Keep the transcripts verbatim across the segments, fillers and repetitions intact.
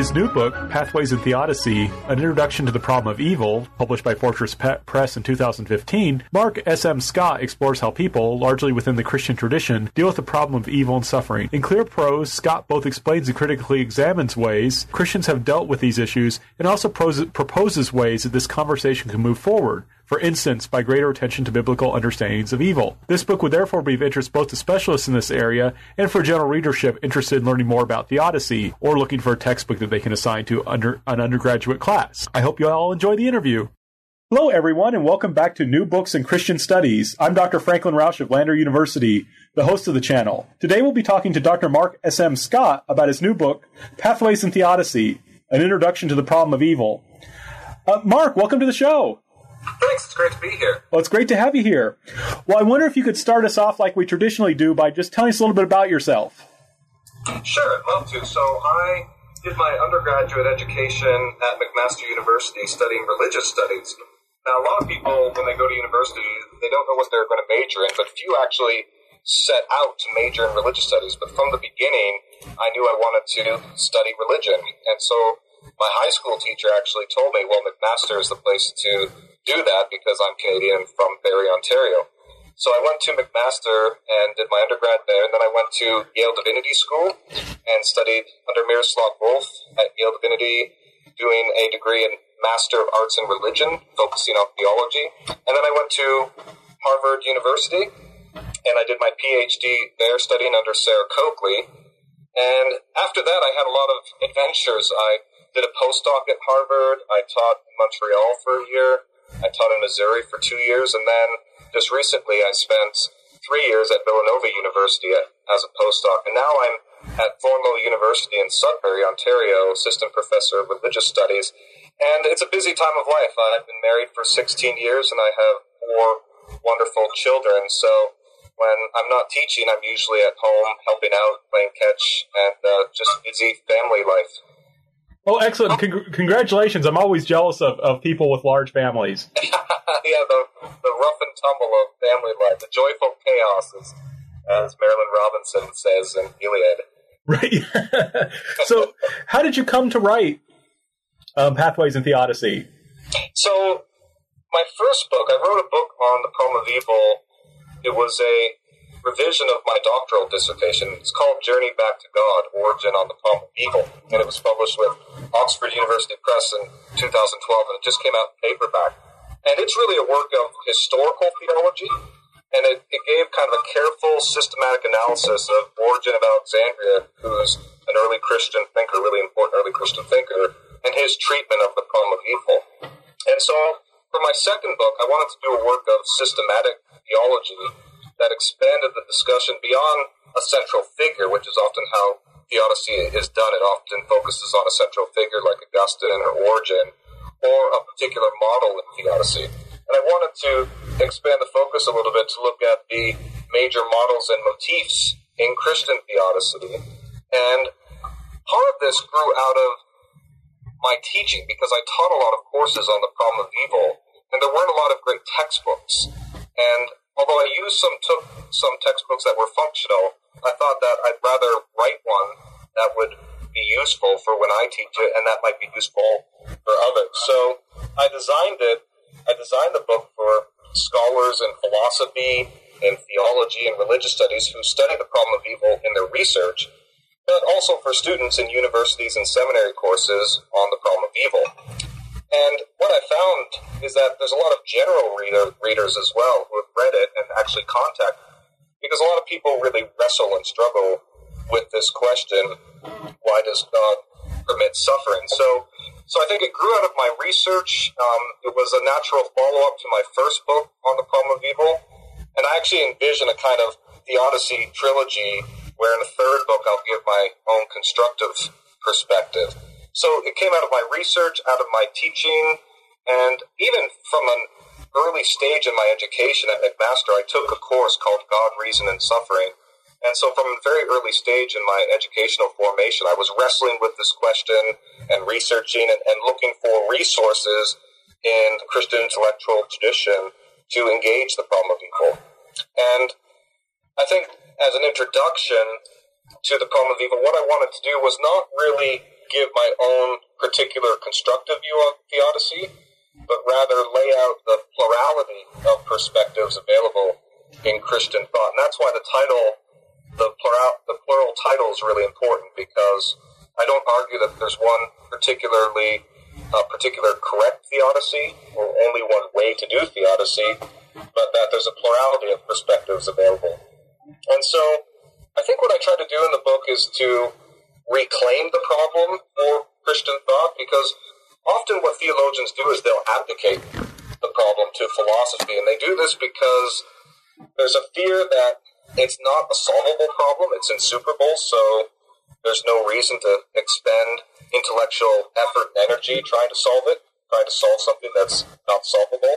his new book, Pathways in Theodicy, An Introduction to the Problem of Evil, published by Fortress Press in two thousand fifteen, Mark S M. Scott explores how people, largely within the Christian tradition, deal with the problem of evil and suffering. In clear prose, Scott both explains and critically examines ways Christians have dealt with these issues and also pros- proposes ways that this conversation can move forward. For instance, by greater attention to biblical understandings of evil. This book would therefore be of interest both to specialists in this area and for general readership interested in learning more about theodicy or looking for a textbook that they can assign to under, an undergraduate class. I hope you all enjoy the interview. Hello, everyone, and welcome back to New Books in Christian Studies. I'm Doctor Franklin Rausch of Lander University, the host of the channel. Today we'll be talking to Doctor Mark S M. Scott about his new book, Pathways in Theodicy, An Introduction to the Problem of Evil. Uh, Mark, welcome to the show. Thanks. It's great to be here. Well, it's great to have you here. Well, I wonder if you could start us off like we traditionally do by just telling us a little bit about yourself. Sure, I'd love to. So I did my undergraduate education at McMaster University studying religious studies. Now, a lot of people, when they go to university, they don't know what they're going to major in, but few actually set out to major in religious studies. But from the beginning, I knew I wanted to study religion. And so my high school teacher actually told me, well, McMaster is the place to do that because I'm Canadian from Barrie, Ontario. So I went to McMaster and did my undergrad there, and then I went to Yale Divinity School and studied under Miroslav Volf at Yale Divinity, doing a degree in Master of Arts in Religion, focusing on theology. And then I went to Harvard University, and I did my P H D there studying under Sarah Coakley. And after that, I had a lot of adventures. I did a postdoc at Harvard. I taught in Montreal for a year. I taught in Missouri for two years, and then just recently I spent three years at Villanova University as a postdoc, and now I'm at Thornlow University in Sudbury, Ontario, assistant professor of religious studies, and it's a busy time of life. I've been married for sixteen years, and I have four wonderful children, so when I'm not teaching, I'm usually at home helping out, playing catch, and uh, just busy family life. Well, excellent. Con- congratulations. I'm always jealous of, of people with large families. Yeah, the, the rough and tumble of family life, the joyful chaos, as, as Marilyn Robinson says in Iliad. Right. So, how did you come to write um, Pathways in Theodicy? So, my first book, I wrote a book on the problem of evil. It was a revision of my doctoral dissertation. It's called Journey Back to God, Origin on the Problem of Evil, and it was published with Oxford University Press in two thousand twelve, and it just came out in paperback. And it's really a work of historical theology, and it, it gave kind of a careful, systematic analysis of Origen of Alexandria, who's an early Christian thinker, really important early Christian thinker, and his treatment of the problem of evil. And so, for my second book, I wanted to do a work of systematic theology that expanded the discussion beyond a central figure, which is often how theodicy is done. It often focuses on a central figure like Augustine or Origen, or a particular model in theodicy. And I wanted to expand the focus a little bit to look at the major models and motifs in Christian theodicy. And part of this grew out of my teaching, because I taught a lot of courses on the problem of evil, and there weren't a lot of great textbooks. And although I used some took some textbooks that were functional, I thought that I'd rather write one that would be useful for when I teach it, and that might be useful for others. So I designed it, I designed the book for scholars in philosophy, in theology, and religious studies who study the problem of evil in their research, but also for students in universities and seminary courses on the problem of evil. And what I found is that there's a lot of general reader, readers as well who have read it and actually contact me, because a lot of people really wrestle and struggle with this question, why does God permit suffering? So so I think it grew out of my research. Um, it was a natural follow-up to my first book on the problem of evil, and I actually envision a kind of theodicy trilogy where in the third book I'll give my own constructive perspective. So it came out of my research, out of my teaching, and even from an early stage in my education at McMaster, I took a course called God, Reason, and Suffering. And so from a very early stage in my educational formation, I was wrestling with this question and researching and, and looking for resources in the Christian intellectual tradition to engage the problem of evil. And I think as an introduction to the problem of evil, what I wanted to do was not really give my own particular constructive view of theodicy, but rather lay out the plurality of perspectives available in Christian thought. And that's why the title, the plural, the plural title is really important, because I don't argue that there's one particularly uh, particular correct theodicy or only one way to do theodicy, but that there's a plurality of perspectives available. And so I think what I try to do in the book is to reclaim the problem for Christian thought, because often what theologians do is they'll abdicate the problem to philosophy, and they do this because there's a fear that it's not a solvable problem, it's insuperable, so there's no reason to expend intellectual effort and energy trying to solve it, trying to solve something that's not solvable.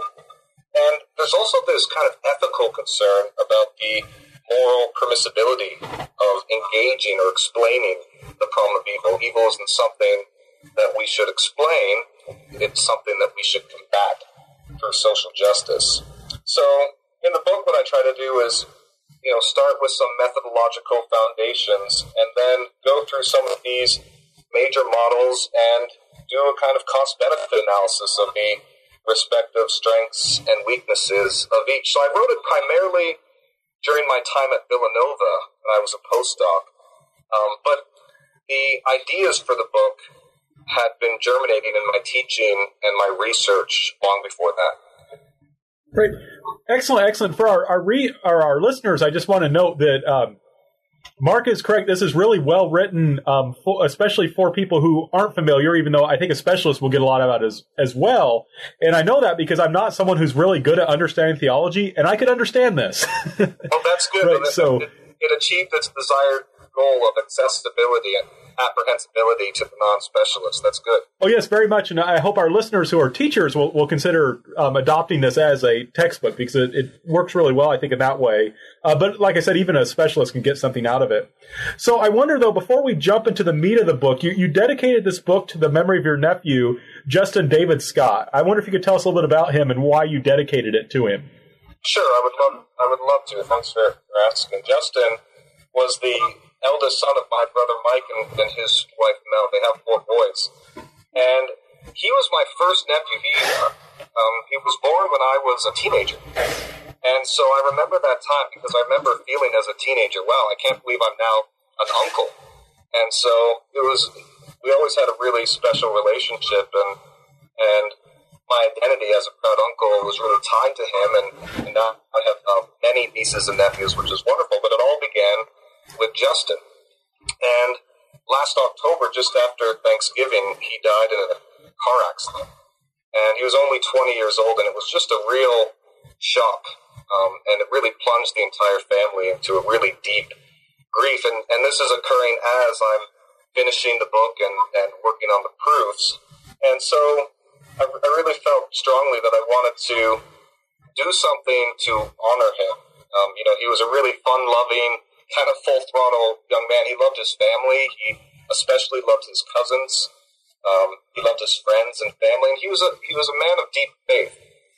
And there's also this kind of ethical concern about the moral permissibility of engaging or explaining the problem of evil. Evil isn't something that we should explain, it's something that we should combat through social justice. So in the book, what I try to do is, you know, start with some methodological foundations and then go through some of these major models and do a kind of cost-benefit analysis of the respective strengths and weaknesses of each. So I wrote it primarily during my time at Villanova when I was a postdoc. Um, but the ideas for the book had been germinating in my teaching and my research long before that. Great. Excellent, excellent. For our our, re, our, our listeners, I just want to note that um, Mark is correct. This is really well written, um, for, especially for people who aren't familiar, even though I think a specialist will get a lot out as, as well. And I know that because I'm not someone who's really good at understanding theology, and I could understand this. Well, that's good. Right, it, so, it, it achieved its desired goal of accessibility and apprehensibility to the non-specialist. That's good. Oh, yes, very much. And I hope our listeners who are teachers will, will consider um, adopting this as a textbook, because it, it works really well, I think, in that way. Uh, but like I said, even a specialist can get something out of it. So I wonder, though, before we jump into the meat of the book, you, you dedicated this book to the memory of your nephew, Justin David Scott. I wonder if you could tell us a little bit about him and why you dedicated it to him. Sure, I would love, I would love to. Thanks for asking. Justin was the eldest son of my brother Mike and, and his wife Mel. They have four boys. And he was my first nephew. He, uh, um, he was born when I was a teenager. And so I remember that time because I remember feeling as a teenager, wow, I can't believe I'm now an uncle. And so it was, we always had a really special relationship, and and my identity as a proud uncle was really tied to him, and, and now I have uh, many nieces and nephews, which is wonderful, but it all began with Justin. And last October, just after Thanksgiving, he died in a car accident. And he was only twenty years old, and it was just a real shock. Um, and it really plunged the entire family into a really deep grief. And, and this is occurring as I'm finishing the book and, and working on the proofs. And so I, I really felt strongly that I wanted to do something to honor him. Um, you know, he was a really fun-loving, kind of full-throttle young man. He loved his family. He especially loved his cousins. Um, he loved his friends and family. And he was a he was a man of deep faith.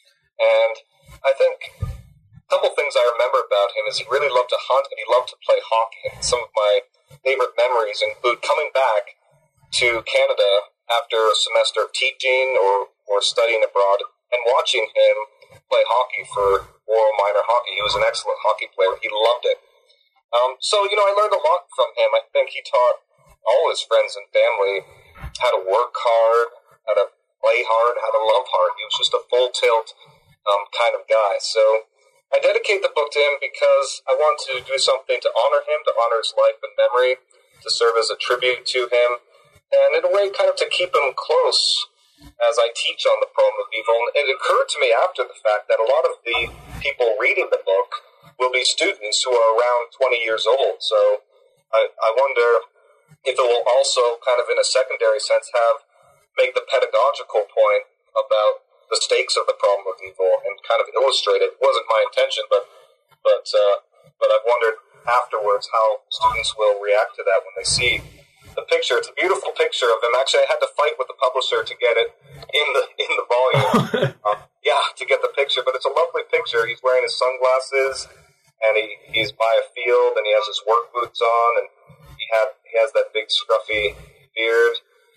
And I think a couple things I remember about him is he really loved to hunt and he loved to play hockey. And some of my favorite memories include coming back to Canada after a semester of teaching or, or studying abroad and watching him play hockey for Royal Minor Hockey. He was an excellent hockey player. He loved it. Um, so, you know, I learned a lot from him. I think he taught all his friends and family how to work hard, how to play hard, how to love hard. He was just a full-tilt um, kind of guy. So I dedicate the book to him because I want to do something to honor him, to honor his life and memory, to serve as a tribute to him, and in a way kind of to keep him close as I teach on the problem of evil. And it occurred to me after the fact that a lot of the people reading the book will be students who are around twenty years old. So I, I wonder if it will also kind of in a secondary sense have make the pedagogical point about the stakes of the problem of evil and kind of illustrate it. It wasn't my intention, but but uh, but I've wondered afterwards how students will react to that when they see the picture. It's a beautiful picture of him. Actually, I had to fight with the publisher to get it in the in the volume. um, yeah, to get the picture, but it's a lovely picture. He's wearing his sunglasses, and he, he's by a field, and he has his work boots on, and he had he has that big scruffy beard,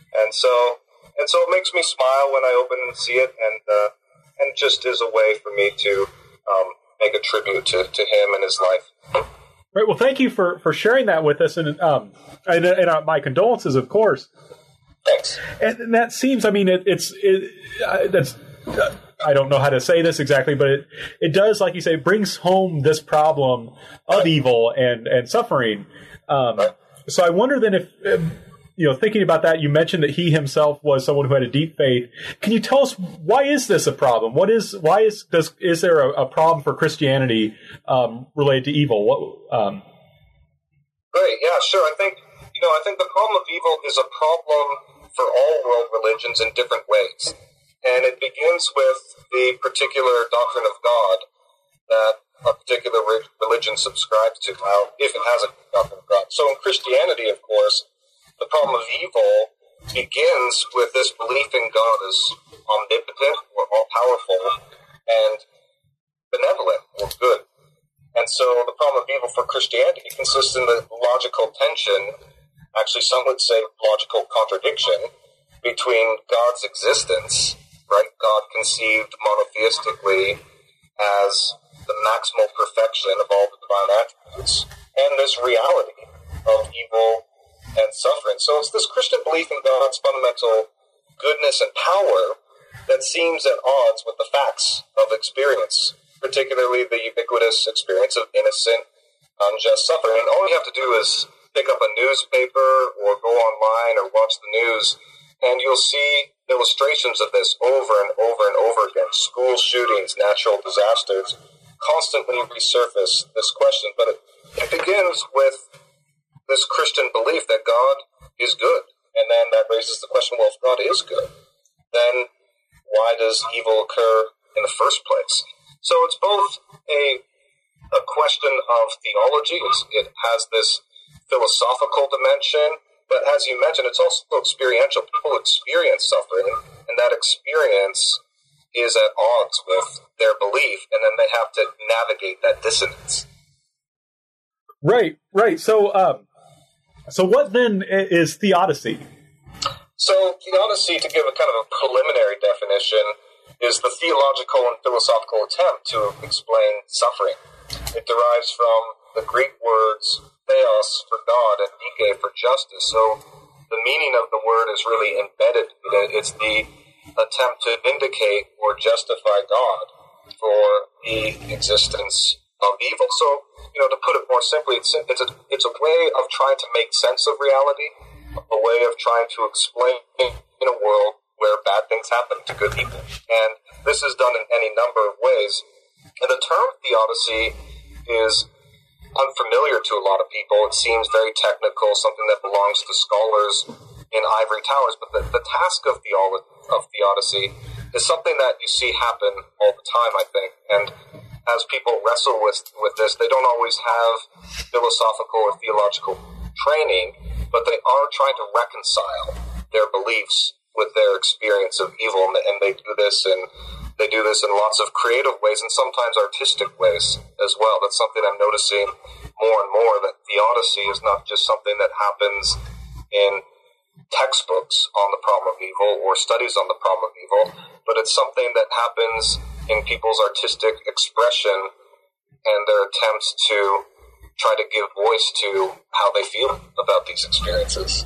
And so, and so it makes me smile when I open and see it, and uh, and just is a way for me to um, make a tribute to, to him and his life. Right. Well, thank you for, for sharing that with us, and um, and, and uh, my condolences, of course. Thanks. And, and that seems, I mean, it, it's it, uh, that's. Uh, I don't know how to say this exactly, but it, it does, like you say, brings home this problem of evil and, and suffering. Um, so I wonder then if, if, you know, thinking about that, you mentioned that he himself was someone who had a deep faith. Can you tell us, why is this a problem? What is, why is, does, is there a, a problem for Christianity um, related to evil? What, um, Great, yeah, sure. I think, you know, I think the problem of evil is a problem for all world religions in different ways. And it begins with the particular doctrine of God that a particular re- religion subscribes to, now, if it has a doctrine of God. So in Christianity, of course, the problem of evil begins with this belief in God as omnipotent or all-powerful and benevolent or good. And so the problem of evil for Christianity consists in the logical tension, actually some would say logical contradiction, between God's existence, right? God conceived monotheistically as the maximal perfection of all the divine attributes, and this reality of evil and suffering. So it's this Christian belief in God's fundamental goodness and power that seems at odds with the facts of experience, particularly the ubiquitous experience of innocent, unjust suffering. And all you have to do is pick up a newspaper or go online or watch the news, and you'll see illustrations of this over and over and over again. School shootings, natural disasters, constantly resurface this question. But it, it begins with this Christian belief that God is good. And then that raises the question, well, if God is good, then why does evil occur in the first place? So it's both a, a question of theology. It's, it has this philosophical dimension. But as you mentioned, it's also experiential. People experience suffering, and that experience is at odds with their belief, and then they have to navigate that dissonance. Right, right. So, um, so what then is theodicy? So, theodicy, to give a kind of a preliminary definition, is the theological and philosophical attempt to explain suffering. It derives from the Greek words theos for God and dike for justice. So the meaning of the word is really embedded in it. It's the attempt to vindicate or justify God for the existence of evil. So, you know, to put it more simply, it's, it's, a, it's a way of trying to make sense of reality, a way of trying to explain in a world where bad things happen to good people. And this is done in any number of ways. And the term theodicy is unfamiliar to a lot of people. It seems very technical, something that belongs to scholars in ivory towers. But the, the task of, theolo- of theodicy is something that you see happen all the time, I think. And as people wrestle with, with this, they don't always have philosophical or theological training, but they are trying to reconcile their beliefs with their experience of evil. And they do this in They do this in lots of creative ways and sometimes artistic ways as well. That's something I'm noticing more and more, that theodicy is not just something that happens in textbooks on the problem of evil or studies on the problem of evil, but it's something that happens in people's artistic expression and their attempts to try to give voice to how they feel about these experiences.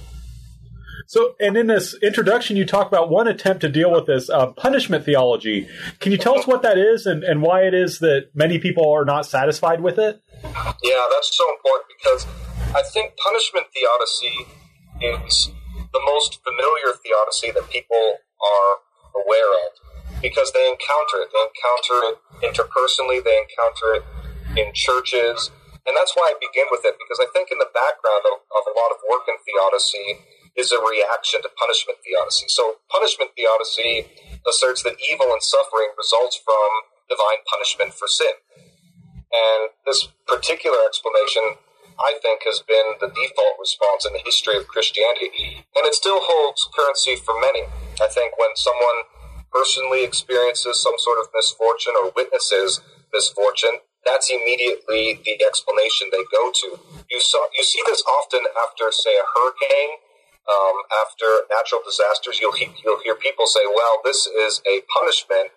So, and in this introduction, you talk about one attempt to deal with this uh, punishment theology. Can you tell us what that is and, and why it is that many people are not satisfied with it? Yeah, that's so important because I think punishment theodicy is the most familiar theodicy that people are aware of because they encounter it. They encounter it interpersonally. They encounter it in churches. And that's why I begin with it, because I think in the background of, of a lot of work in theodicy is a reaction to punishment theodicy. So punishment theodicy asserts that evil and suffering results from divine punishment for sin. And this particular explanation, I think, has been the default response in the history of Christianity. And it still holds currency for many. I think when someone personally experiences some sort of misfortune or witnesses misfortune, that's immediately the explanation they go to. You saw, you see this often after, say, a hurricane, um, after natural disasters, you'll, he- you'll hear people say, well, this is a punishment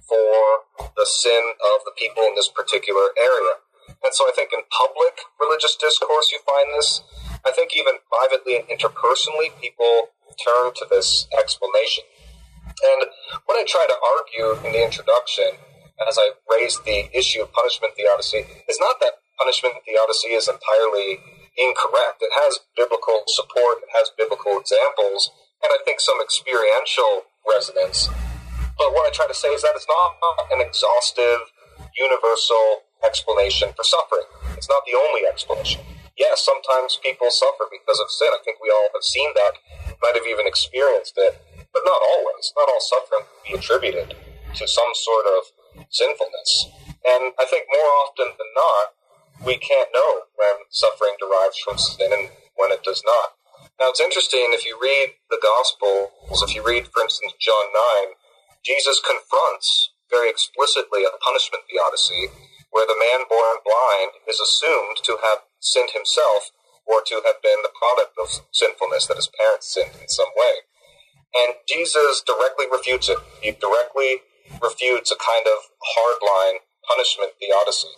for the sin of the people in this particular area. And so I think in public religious discourse you find this. I think even privately and interpersonally, people turn to this explanation. And what I try to argue in the introduction, as I raised the issue of punishment theodicy, is not that punishment theodicy is entirely incorrect. It has biblical support, it has biblical examples, and I think some experiential resonance. But what I try to say is that it's not an exhaustive, universal explanation for suffering. It's not the only explanation. Yes, sometimes people suffer because of sin. I think we all have seen that, might have even experienced it, but not always. Not all suffering can be attributed to some sort of sinfulness. And I think more often than not, we can't know when suffering derives from sin and when it does not. Now, it's interesting, if you read the Gospels, if you read, for instance, John nine, Jesus confronts very explicitly a punishment theodicy where the man born blind is assumed to have sinned himself or to have been the product of sinfulness, that his parents sinned in some way. And Jesus directly refutes it. He directly refutes a kind of hardline punishment theodicy.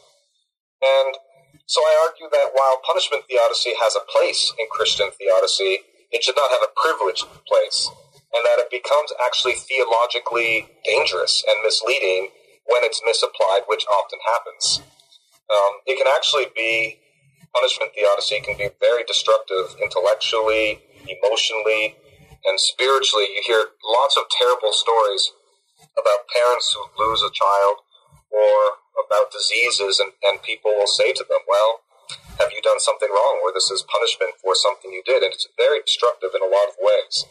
And so I argue that while punishment theodicy has a place in Christian theodicy, it should not have a privileged place, and that it becomes actually theologically dangerous and misleading when it's misapplied, which often happens. Um, it can actually be, punishment theodicy can be very destructive intellectually, emotionally, and spiritually. You hear lots of terrible stories about parents who lose a child, or about diseases, and, and people will say to them, well, have you done something wrong, or this is punishment for something you did? And it's very destructive in a lot of ways.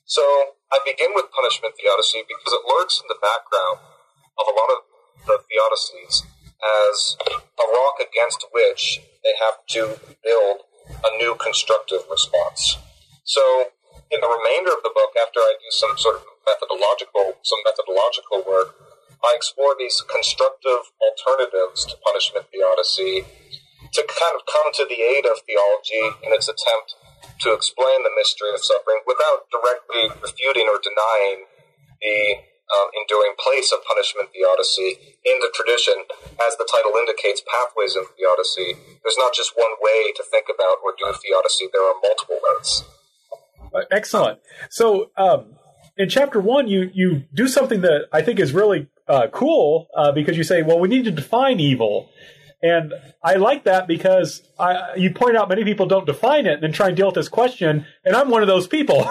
So I begin with punishment theodicy because it lurks in the background of a lot of the theodicies as a rock against which they have to build a new constructive response. So in the remainder of the book, after I do some sort of methodological, some methodological work, I explore these constructive alternatives to punishment theodicy to kind of come to the aid of theology in its attempt to explain the mystery of suffering without directly refuting or denying the um, enduring place of punishment theodicy in the tradition. As the title indicates, Pathways in Theodicy, there's not just one way to think about or do theodicy, there are multiple ways. Excellent. So um, in chapter one, you, you do something that I think is really uh, cool uh, because you say, well, we need to define evil. And I like that because I, you point out many people don't define it and then try and deal with this question, and I'm one of those people.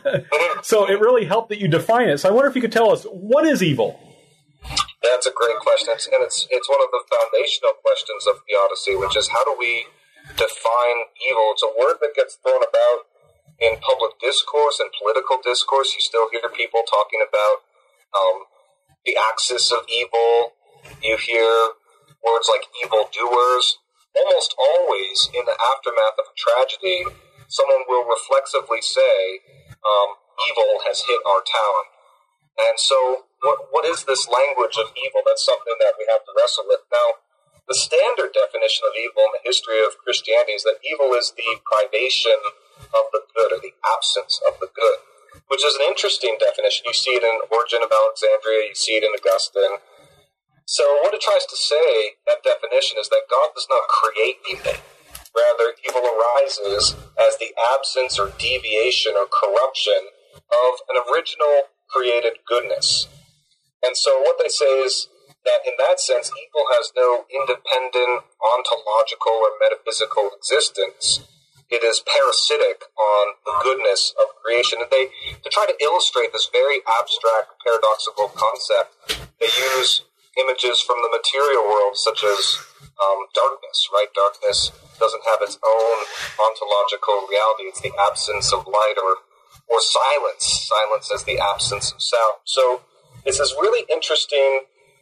So it really helped that you define it. So I wonder if you could tell us, what is evil? That's a great question, it's, and it's it's one of the foundational questions of theodicy, which is how do we define evil? It's a word that gets thrown about in public discourse and political discourse. You still hear people talking about um, the axis of evil. You hear words like evildoers. Almost always in the aftermath of a tragedy, someone will reflexively say, um, evil has hit our town. And so what what is this language of evil? That's something that we have to wrestle with. Now, the standard definition of evil in the history of Christianity is that evil is the privation of the good, or the absence of the good, which is an interesting definition. You see it in Origen of Alexandria, you see it in Augustine. So what it tries to say, that definition, is that God does not create evil. Rather, evil arises as the absence or deviation or corruption of an original created goodness. And so what they say is that in that sense, evil has no independent ontological or metaphysical existence. It is parasitic on the goodness of creation. And they, to try to illustrate this very abstract, paradoxical concept, they use images from the material world, such as um, darkness, right? Darkness doesn't have its own ontological reality. It's the absence of light, or or silence. Silence as the absence of sound. So it's this really interesting,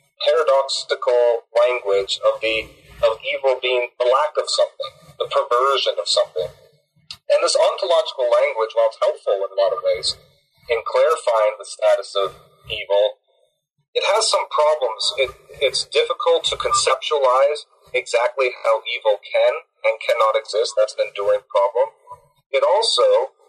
paradoxical language of the of evil being the lack of something, the perversion of something. And this ontological language, while it's helpful in a lot of ways in clarifying the status of evil, it has some problems. It, it's difficult to conceptualize exactly how evil can and cannot exist. That's an enduring problem. It also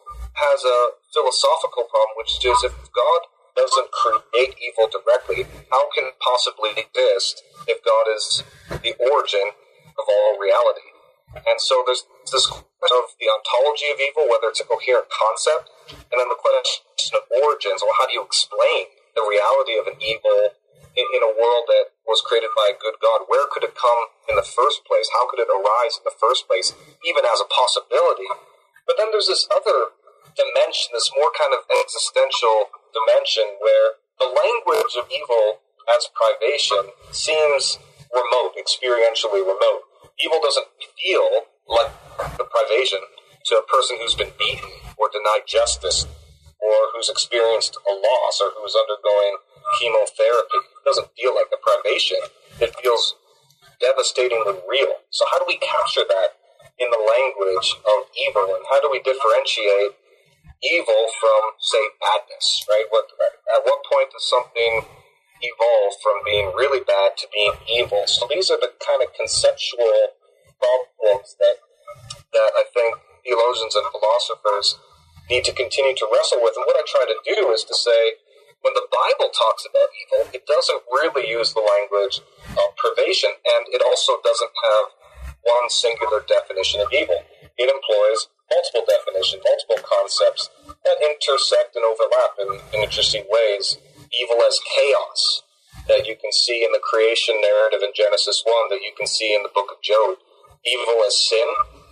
has a philosophical problem, which is if God doesn't create evil directly, how can it possibly exist if God is the origin of all reality? And so there's this question of the ontology of evil, whether it's a coherent concept, and then the question of origins, or how do you explain the reality of an evil in, in a world that was created by a good God? Where could it come in the first place? How could it arise in the first place, even as a possibility? But then there's this other dimension, this more kind of existential dimension, where the language of evil as privation seems remote, experientially remote. Evil doesn't feel like the privation to a person who's been beaten or denied justice, or who's experienced a loss, or who's undergoing chemotherapy. It doesn't feel like the privation. It feels devastatingly real. So how do we capture that in the language of evil, and how do we differentiate evil from, say, badness, right? What, at what point does something evolve from being really bad to being evil? So these are the kind of conceptual problems that that I think theologians and philosophers need to continue to wrestle with. And what I try to do is to say, when the Bible talks about evil, it doesn't really use the language of privation, and it also doesn't have one singular definition of evil. It employs multiple definitions, multiple concepts that intersect and overlap in, in interesting ways. Evil as chaos, that you can see in the creation narrative in Genesis one, that you can see in the book of Job. Evil as sin,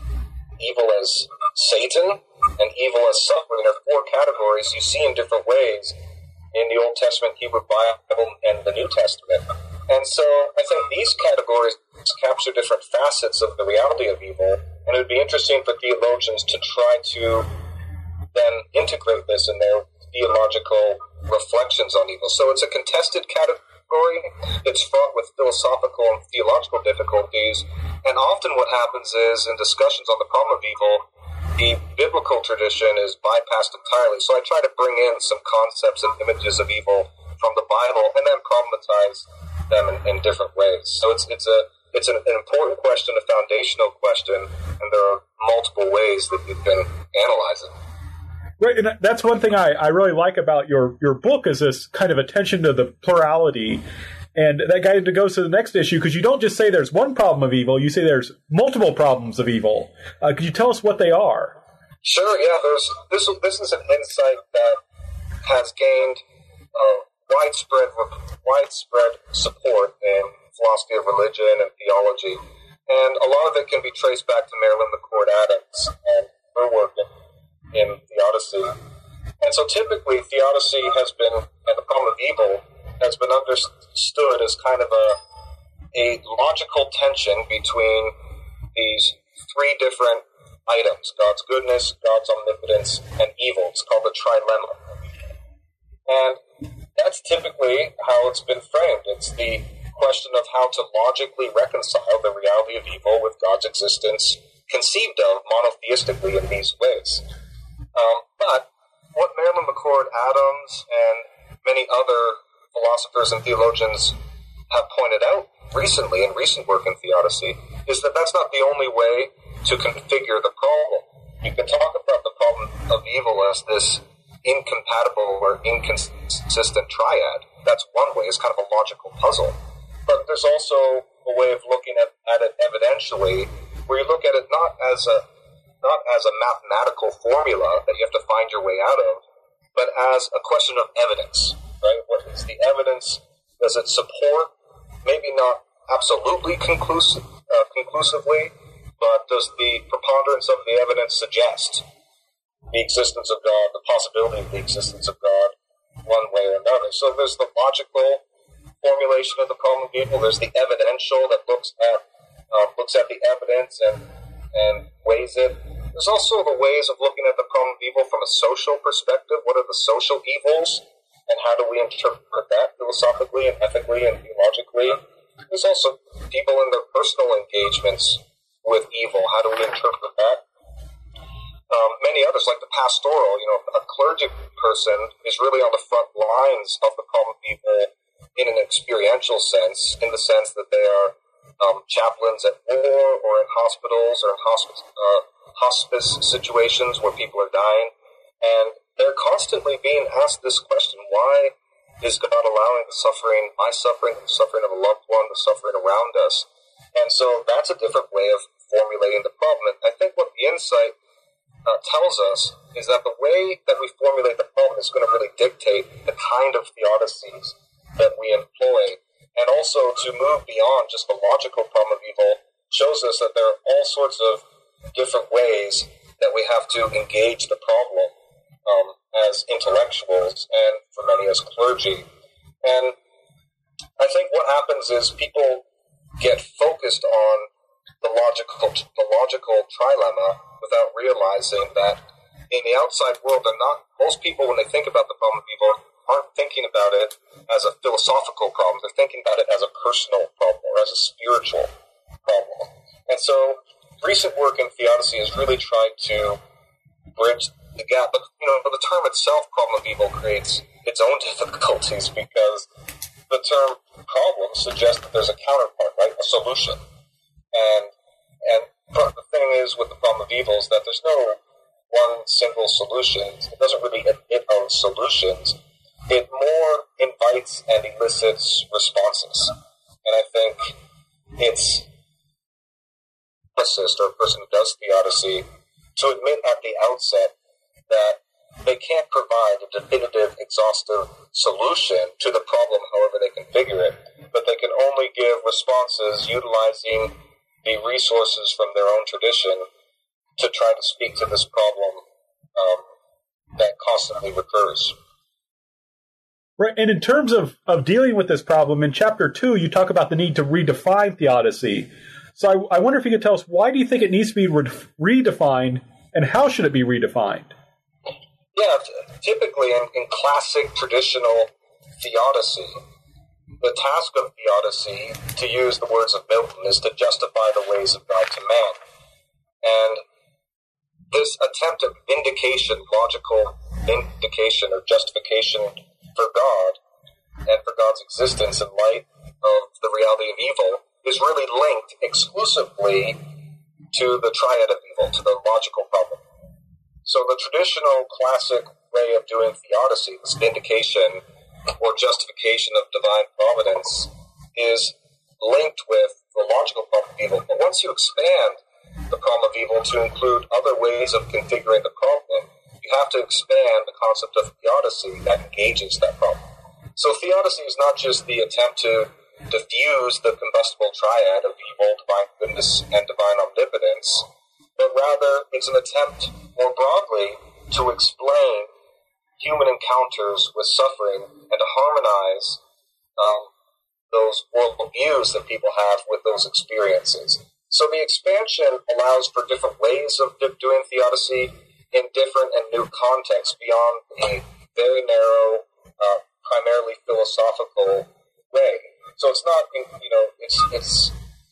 evil as Satan, and evil as suffering are four categories you see in different ways in the Old Testament, Hebrew Bible, and the New Testament. And so I think these categories capture different facets of the reality of evil, and it would be interesting for theologians to try to then integrate this in their theological reflections on evil. So it's a contested category. It's fraught with philosophical and theological difficulties, and often what happens is, in discussions on the problem of evil, the biblical tradition is bypassed entirely. So I try to bring in some concepts and images of evil from the Bible, and then problematize them in, in different ways. So it's it's a it's an, an important question, a foundational question, and there are multiple ways that you can analyze it. Right, and that's one thing I, I really like about your, your book, is this kind of attention to the plurality. And that kind of goes to the next issue, because you don't just say there's one problem of evil, you say there's multiple problems of evil. Uh, could you tell us what they are? Sure, yeah. There's, this, this is an insight that has gained uh, widespread widespread support in philosophy of religion and theology. And a lot of it can be traced back to Marilyn McCord Adams and her work in, in theodicy. And so typically theodicy has been, and the problem of evil, has been understood as kind of a a logical tension between these three different items: God's goodness, God's omnipotence, and evil. It's called the trilemma. And that's typically how it's been framed. It's the question of how to logically reconcile the reality of evil with God's existence, conceived of monotheistically in these ways. Um, but what Marilyn McCord Adams and many other philosophers and theologians have pointed out recently in recent work in theodicy is that that's not the only way to configure the problem. You can talk about the problem of evil as this incompatible or inconsistent triad. That's one way. It's kind of a logical puzzle. But there's also a way of looking at, at it evidentially, where you look at it not as a not as a mathematical formula that you have to find your way out of, but as a question of evidence. Right? What is the evidence? Does it support, maybe not absolutely conclusive, uh, conclusively, but does the preponderance of the evidence suggest the existence of God, the possibility of the existence of God, one way or another? So there's the logical formulation of the problem of evil. There's the evidential that looks at uh, looks at the evidence and and weighs it. There's also the ways of looking at the problem of evil from a social perspective. What are the social evils? And how do we interpret that philosophically and ethically and theologically? There's also people in their personal engagements with evil. How do we interpret that? Um, many others, like the pastoral, you know, a clergy person is really on the front lines of the problem of evil in an experiential sense, in the sense that they are um, chaplains at war or in hospitals or in hospice, uh, hospice situations where people are dying. And they're constantly being asked this question: why is God allowing the suffering, my suffering, the suffering of a loved one, the suffering around us? And so that's a different way of formulating the problem. And I think what the insight uh, tells us is that the way that we formulate the problem is going to really dictate the kind of theodicies that we employ. And also to move beyond just the logical problem of evil shows us that there are all sorts of different ways that we have to engage the problem um, as intellectuals and for many as clergy. And I think what happens is people get focused on the logical the logical trilemma without realizing that in the outside world, they're not, most people, when they think about the problem of evil, aren't thinking about it as a philosophical problem. They're thinking about it as a personal problem or as a spiritual problem. And so recent work in theodicy has really tried to bridge the gap. But, you know, the term itself, problem of evil, creates its own difficulties because the term problem suggests that there's a counterpart, right? A solution. And and the thing is with the problem of evil is that there's no one single solution. It doesn't really admit own solutions. It more invites and elicits responses. And I think it's a physicist or a person who does theodicy to admit at the outset that they can't provide a definitive, exhaustive solution to the problem however they configure it, but they can only give responses utilizing the resources from their own tradition to try to speak to this problem um, that constantly recurs. Right, and in terms of, of dealing with this problem, in chapter two, you talk about the need to redefine theodicy. So I, I wonder if you could tell us, why do you think it needs to be re- redefined, and how should it be redefined? Yeah, t- typically in, in classic traditional theodicy, the task of theodicy, to use the words of Milton, is to justify the ways of God to man. And this attempt at vindication, logical vindication or justification for God and for God's existence in light of the reality of evil is really linked exclusively to the triad of evil, to the logical problem. So the traditional classic way of doing theodicy, this vindication or justification of divine providence, is linked with the logical problem of evil. But once you expand the problem of evil to include other ways of configuring the problem, you have to expand the concept of theodicy that engages that problem. So theodicy is not just the attempt to diffuse the combustible triad of evil, divine goodness, and divine omnipotence, but rather it's an attempt more broadly to explain human encounters with suffering and to harmonize um, those worldviews that people have with those experiences. So the expansion allows for different ways of doing theodicy in different and new contexts beyond the very narrow, uh, primarily philosophical way. So it's not, you know, it's it's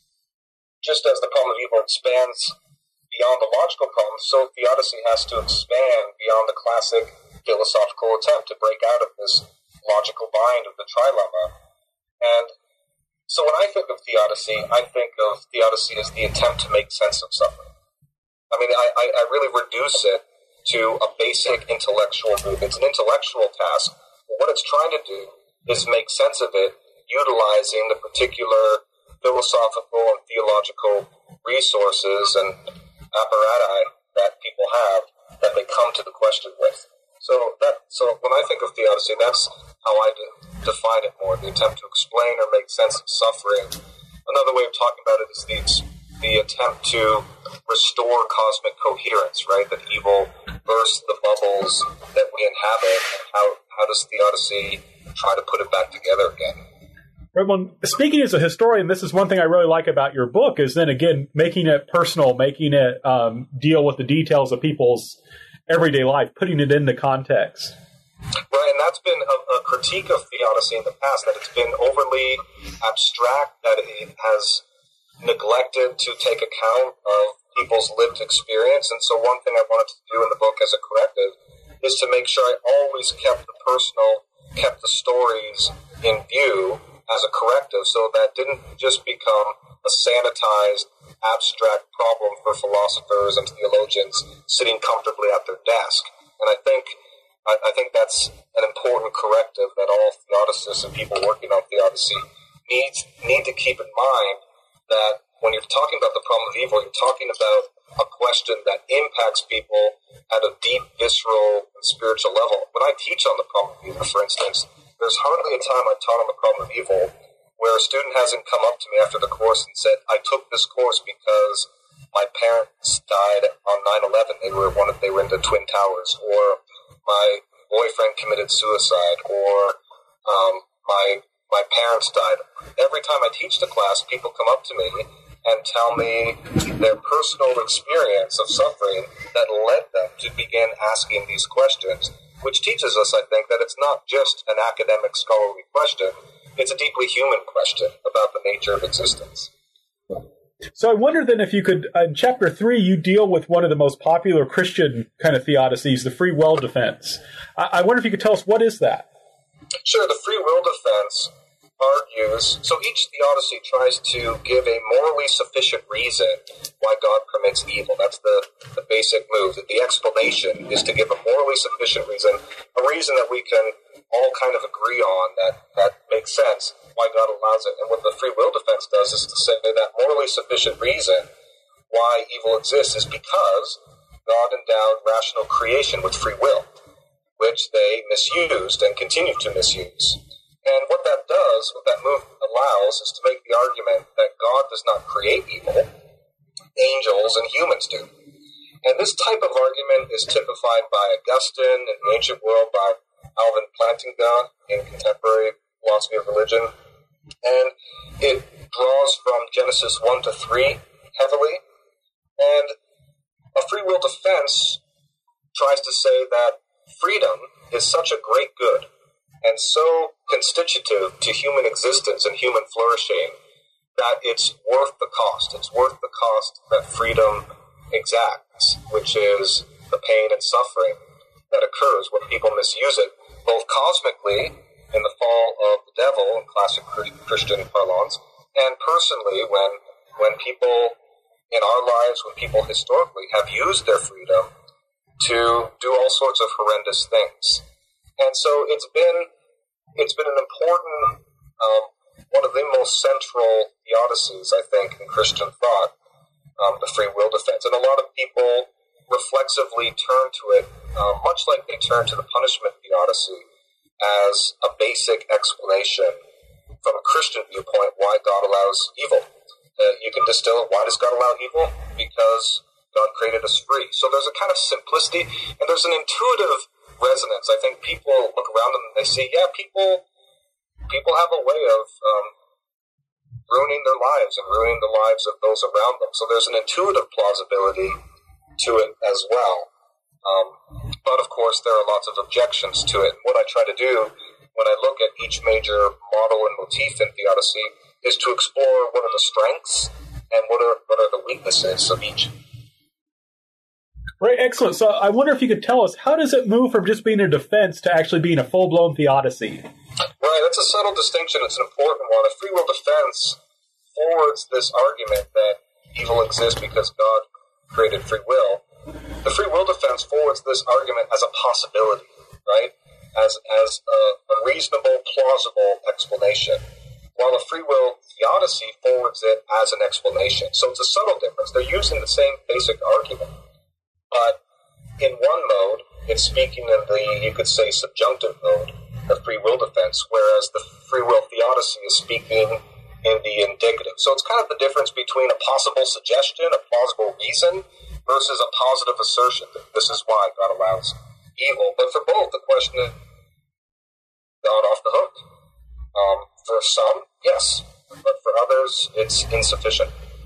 just as the problem of evil expands beyond the logical problem, so theodicy has to expand beyond the classic philosophical attempt to break out of this logical bind of the trilemma. And so when I think of theodicy, I think of theodicy as the attempt to make sense of suffering. I mean, I, I, I really reduce it to a basic intellectual move. It's an intellectual task. But what it's trying to do is make sense of it utilizing the particular philosophical and theological resources and apparati that people have that they come to the question with. So that so when I think of theodicy, that's how I de- define it more, the attempt to explain or make sense of suffering. Another way of talking about it is the the attempt to restore cosmic coherence, right? That evil bursts the bubbles that we inhabit, and how, how does theodicy try to put it back together again? Right, well, speaking as a historian, this is one thing I really like about your book, is then again making it personal, making it um, deal with the details of people's everyday life, putting it into context. Right, and that's been a, a critique of theodicy in the past, that it's been overly abstract, that it has neglected to take account of people's lived experience. And so one thing I wanted to do in the book as a corrective is to make sure I always kept the personal, kept the stories in view as a corrective, so that didn't just become a sanitized, abstract problem for philosophers and theologians sitting comfortably at their desk. And I think I, I think that's an important corrective that all theodicists and people working on theodicy need, need to keep in mind, that when you're talking about the problem of evil, you're talking about a question that impacts people at a deep, visceral, and spiritual level. When I teach on the problem of evil, for instance, there's hardly a time I've taught on the problem of evil where a student hasn't come up to me after the course and said, I took this course because my parents died on nine eleven. They were one of, they were in the Twin Towers, or my boyfriend committed suicide, or um, my my parents died. Every time I teach the class, people come up to me and tell me their personal experience of suffering that led them to begin asking these questions, which teaches us, I think, that it's not just an academic scholarly question, it's a deeply human question about the nature of existence. So I wonder then if you could, in chapter three, you deal with one of the most popular Christian kind of theodicies, the free will defense. I, I wonder if you could tell us, what is that? Sure, the free will defense argues, so each theodicy tries to give a morally sufficient reason why God permits evil. That's the, the basic move. The explanation is to give a morally sufficient reason, a reason that we can all kind of agree on, that, that makes sense, why God allows it. And what the free will defense does is to say that morally sufficient reason why evil exists is because God endowed rational creation with free will, which they misused and continue to misuse. And what that does, what that move allows, is to make the argument that God does not create evil, angels and humans do. And this type of argument is typified by Augustine in the ancient world, by Alvin Plantinga in contemporary philosophy of religion. And it draws from Genesis one to three heavily. And a free will defense tries to say that freedom is such a great good and so constitutive to human existence and human flourishing that it's worth the cost. It's worth the cost that freedom exacts, which is the pain and suffering that occurs when people misuse it, both cosmically in the fall of the devil in classic Christian parlance, and personally when when people in our lives, when people historically have used their freedom to do all sorts of horrendous things. And so it's been it's been an important, um, one of the most central theodicies, I think, in Christian thought, um, the free will defense. And a lot of people reflexively turn to it, uh, much like they turn to the punishment theodicy, as a basic explanation from a Christian viewpoint why God allows evil. Uh, you can distill it, why does God allow evil? Because God created us free. So there's a kind of simplicity, and there's an intuitive resonance. I think people look around them and they say, yeah, people people have a way of um, ruining their lives and ruining the lives of those around them. So there's an intuitive plausibility to it as well. Um, but of course, there are lots of objections to it. What I try to do when I look at each major model and motif in theodicy is to explore what are the strengths and what are what are the weaknesses of each. Right, excellent. So I wonder if you could tell us, how does it move from just being a defense to actually being a full-blown theodicy? Right, that's a subtle distinction. It's an important one. A free will defense forwards this argument that evil exists because God created free will. The free will defense forwards this argument as a possibility, right? As as a, a reasonable, plausible explanation, while a free will theodicy forwards it as an explanation. So it's a subtle difference. They're using the same basic argument, but in one mode, it's speaking in the, you could say, subjunctive mode of free will defense, whereas the free will theodicy is speaking in the indicative. So it's kind of the difference between a possible suggestion, a plausible reason, versus a positive assertion that this is why God allows evil. But for both, the question is God off the hook. Um, for some, yes, but for others, it's insufficient.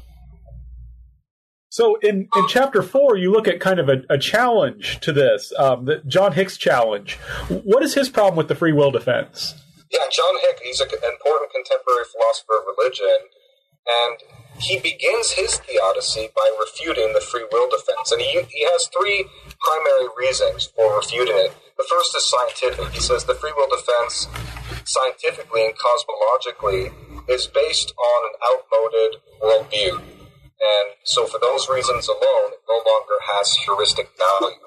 So in, in chapter four, you look at kind of a, a challenge to this, um, the John Hick's challenge. What is his problem with the free will defense? Yeah, John Hick, he's an important contemporary philosopher of religion, and he begins his theodicy by refuting the free will defense. And he, he has three primary reasons for refuting it. The first is scientific. He says the free will defense, scientifically and cosmologically, is based on an outmoded worldview. And so for those reasons alone, it no longer has heuristic value.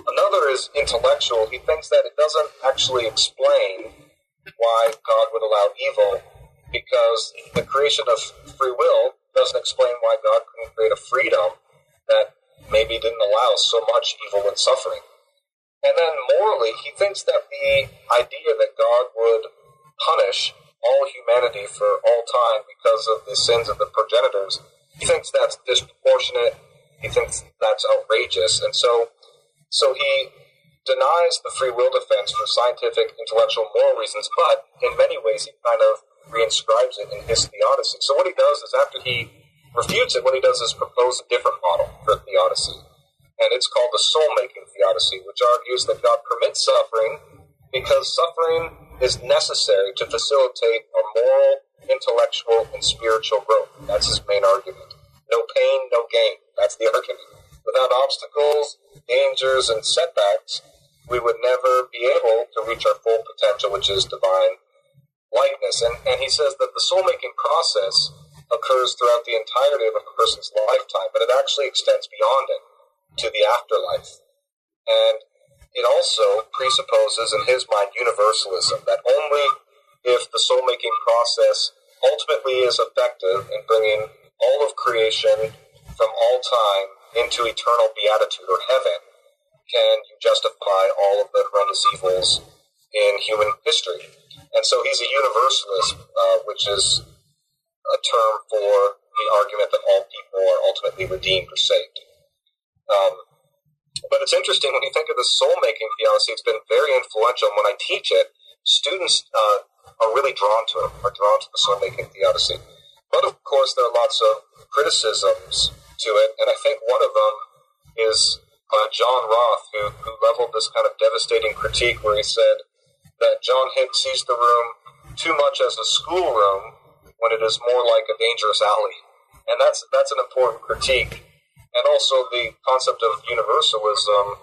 Another is intellectual. He thinks that it doesn't actually explain why God would allow evil, because the creation of free will doesn't explain why God couldn't create a freedom that maybe didn't allow so much evil and suffering. And then morally, he thinks that the idea that God would punish all humanity for all time because of the sins of the progenitors, he thinks that's disproportionate. He thinks that's outrageous. And so so he denies the free will defense for scientific, intellectual, moral reasons, but in many ways he kind of reinscribes it in his theodicy. So what he does is, after he refutes it, what he does is propose a different model for theodicy. And it's called the soul-making theodicy, which argues that God permits suffering because suffering is necessary to facilitate our moral, intellectual, and spiritual growth. That's his main argument. No pain, no gain. That's the argument. Without obstacles, dangers, and setbacks, we would never be able to reach our full potential, which is divine likeness. And, and he says that the soul-making process occurs throughout the entirety of a person's lifetime, but it actually extends beyond it to the afterlife. And it also presupposes, in his mind, universalism, that only if the soul-making process ultimately is effective in bringing all of creation from all time into eternal beatitude or heaven, can you justify all of the horrendous evils in human history. And so he's a universalist, uh, which is a term for the argument that all people are ultimately redeemed or saved. Um, but it's interesting when you think of the soul-making theodicy. It's been very influential. When I teach it, students uh, are really drawn to it, are drawn to the soul-making theodicy. But of course, there are lots of criticisms to it, and I think one of them is uh, John Roth, who, who leveled this kind of devastating critique where he said that John Hick sees the room too much as a schoolroom when it is more like a dangerous alley. And that's that's an important critique. And also the concept of universalism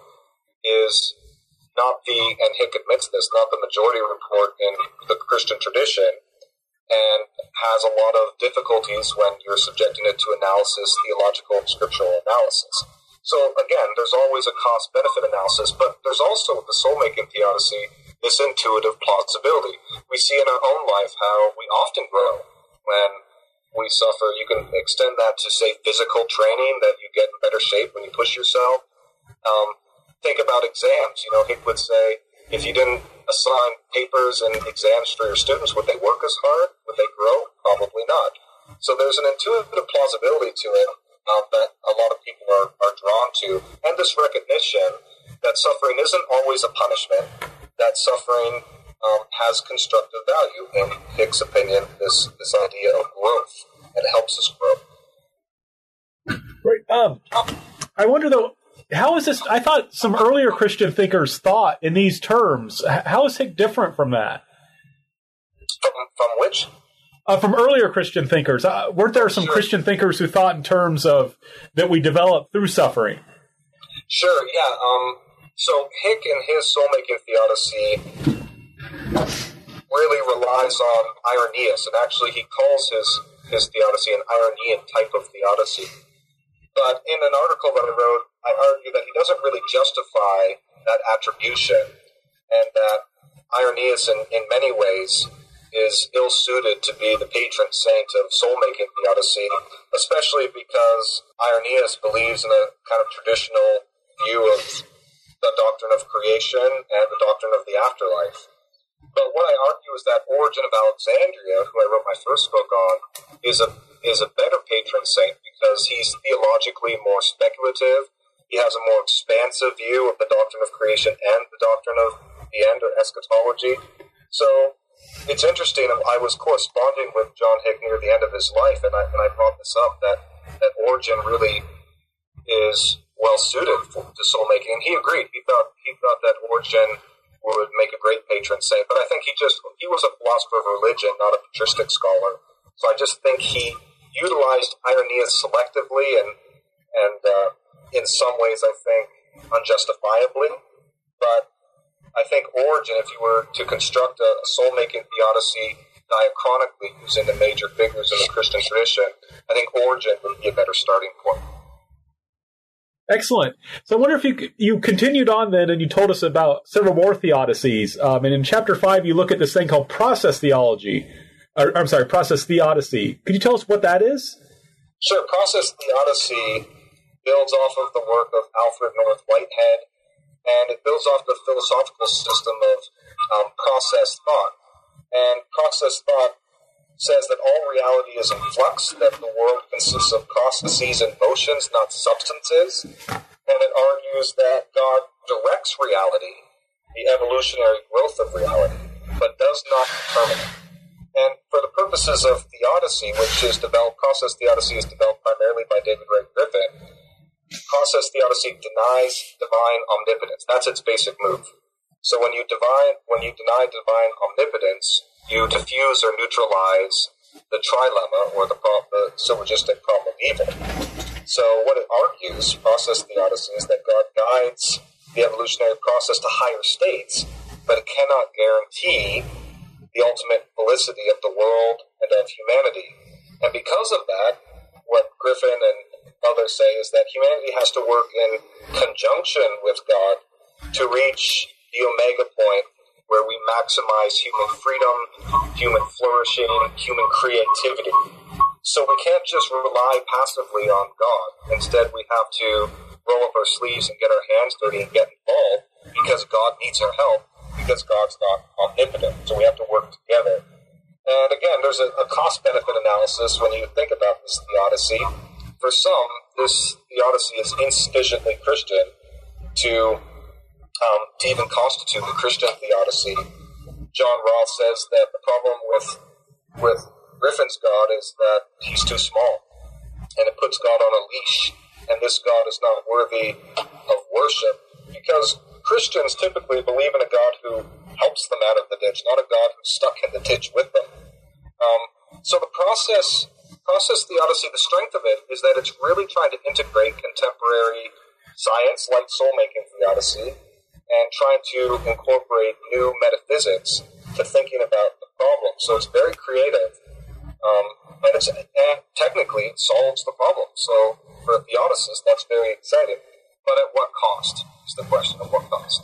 is not the, and Hick admits this, not the majority report in the Christian tradition, and has a lot of difficulties when you're subjecting it to analysis, theological and scriptural analysis. So again, there's always a cost-benefit analysis, but there's also the soul-making theodicy, this intuitive plausibility. We see in our own life how we often grow when we suffer. You can extend that to, say, physical training, that you get in better shape when you push yourself. Um, think about exams. You know, Hick would say, if you didn't assign papers and exams for your students, would they work as hard? Would they grow? Probably not. So there's an intuitive plausibility to it uh, that a lot of people are, are drawn to, and this recognition that suffering isn't always a punishment, that suffering um, has constructive value. In Hick's opinion, this, this idea of growth, and it helps us grow. Right. Um, I wonder, though, how is this? I thought some earlier Christian thinkers thought in these terms. How is Hick different from that? From, from which? Uh, from earlier Christian thinkers. Uh, weren't there some sure. Christian thinkers who thought in terms of that we develop through suffering? Sure, yeah. Um, so Hick in his soul-making theodicy really relies on Irenaeus, and actually he calls his, his theodicy an Irenaean type of theodicy. But in an article that I wrote, I argue that he doesn't really justify that attribution, and that Irenaeus, in, in many ways, is ill-suited to be the patron saint of soul-making theodicy, especially because Irenaeus believes in a kind of traditional view of the doctrine of creation and the doctrine of the afterlife. But what I argue is that Origen of Alexandria, who I wrote my first book on, is a is a better patron saint because he's theologically more speculative. He has a more expansive view of the doctrine of creation and the doctrine of the end or eschatology. So it's interesting. I was corresponding with John Hick near the end of his life, and I, and I brought this up, that, that Origen really is well suited for, to soul making, and he agreed. He thought he thought that Origen would make a great patron saint, but I think he just he was a philosopher of religion, not a patristic scholar. So I just think he utilized Irenaeus selectively, and and uh, in some ways, I think unjustifiably. But I think Origen, if you were to construct a, a soul-making theodicy diachronically using the major figures in the Christian tradition, I think Origen would be a better starting point. Excellent. So I wonder if you you continued on then, and you told us about several more theodicies. Um, and in chapter five, you look at this thing called process theology. Or, I'm sorry, process theodicy. Could you tell us what that is? Sure. Process theodicy builds off of the work of Alfred North Whitehead, and it builds off the philosophical system of um, process thought. And process thought says that all reality is in flux, that the world consists of processes and motions, not substances. And it argues that God directs reality, the evolutionary growth of reality, but does not determine it. And for the purposes of theodicy, which is developed, process theodicy is developed primarily by David Ray Griffin, process theodicy denies divine omnipotence. That's its basic move. So when you divine, when you deny divine omnipotence, you diffuse or neutralize the trilemma, or the, the syllogistic problem of evil. So what it argues, process theodicy, is that God guides the evolutionary process to higher states, but it cannot guarantee the ultimate felicity of the world and of humanity. And because of that, what Griffin and others say is that humanity has to work in conjunction with God to reach the omega point where we maximize human freedom, human flourishing, human creativity. So we can't just rely passively on God. Instead, we have to roll up our sleeves and get our hands dirty and get involved, because God needs our help, because God's not omnipotent. So we have to work together. And again, there's a, a cost-benefit analysis when you think about this theodicy. For some, this theodicy is insufficiently Christian to Um, to even constitute a Christian theodicy. John Roth says that the problem with with Griffin's God is that he's too small, and it puts God on a leash, and this God is not worthy of worship, because Christians typically believe in a God who helps them out of the ditch, not a God who's stuck in the ditch with them. Um, so the process, process theodicy, the strength of it is that it's really trying to integrate contemporary science, like soul-making theodicy, and trying to incorporate new metaphysics to thinking about the problem. So it's very creative, um, and, it's, and technically it solves the problem. So for a theodicist, that's very exciting. But at what cost is the question, at what cost?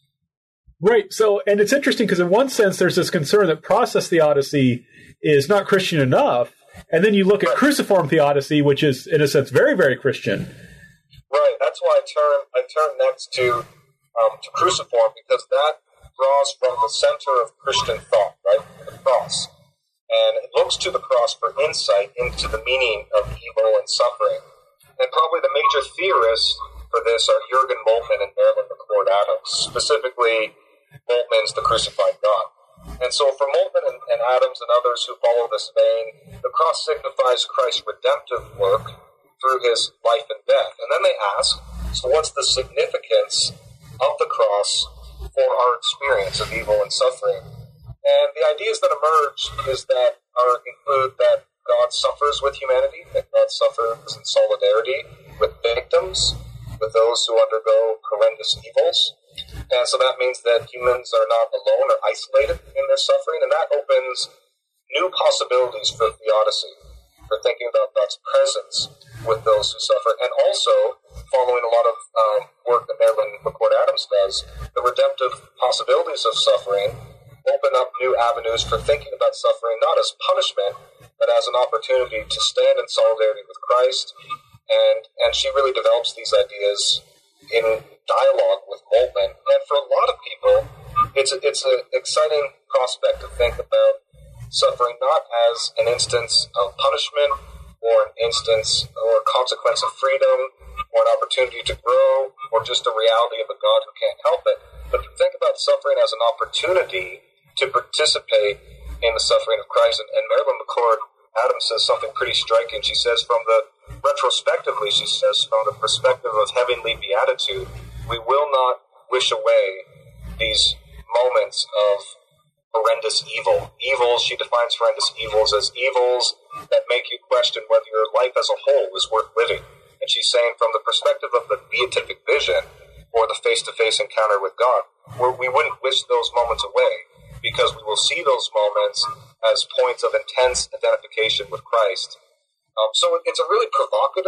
Right. So, and it's interesting because in one sense, there's this concern that process theodicy is not Christian enough, and then you look at right. cruciform theodicy, which is, in a sense, very, very Christian. Right. That's why I turn I turn next to Um, to cruciform, because that draws from the center of Christian thought, right? The cross. And it looks to the cross for insight into the meaning of evil and suffering. And probably the major theorists for this are Jürgen Moltmann and Marilyn McCord Adams, specifically Moltmann's The Crucified God. And so for Moltmann and, and Adams and others who follow this vein, the cross signifies Christ's redemptive work through his life and death. And then they ask, so what's the significance of the cross for our experience of evil and suffering? And the ideas that emerge is that are include that God suffers with humanity, that God suffers in solidarity with victims, with those who undergo horrendous evils. And so that means that humans are not alone or isolated in their suffering, and that opens new possibilities for theodicy, for thinking about God's presence with those who suffer, and also following a lot of um, work that Marilyn McCord Adams does, the redemptive possibilities of suffering open up new avenues for thinking about suffering, not as punishment, but as an opportunity to stand in solidarity with Christ. And and she really develops these ideas in dialogue with Moltmann. And for a lot of people, it's a, it's an exciting prospect to think about suffering not as an instance of punishment, or an instance or a consequence of freedom, or an opportunity to grow, or just a reality of a God who can't help it, but to think about suffering as an opportunity to participate in the suffering of Christ. And, and Marilyn McCord Adams says something pretty striking. She says, from the, retrospectively, she says, from the perspective of heavenly beatitude, we will not wish away these moments of horrendous evil. Evils, she defines horrendous evils as evils that make you question whether your life as a whole is worth living. And she's saying from the perspective of the beatific vision, or the face-to-face encounter with God, where we wouldn't wish those moments away, because we will see those moments as points of intense identification with Christ. Um, so it's a really provocative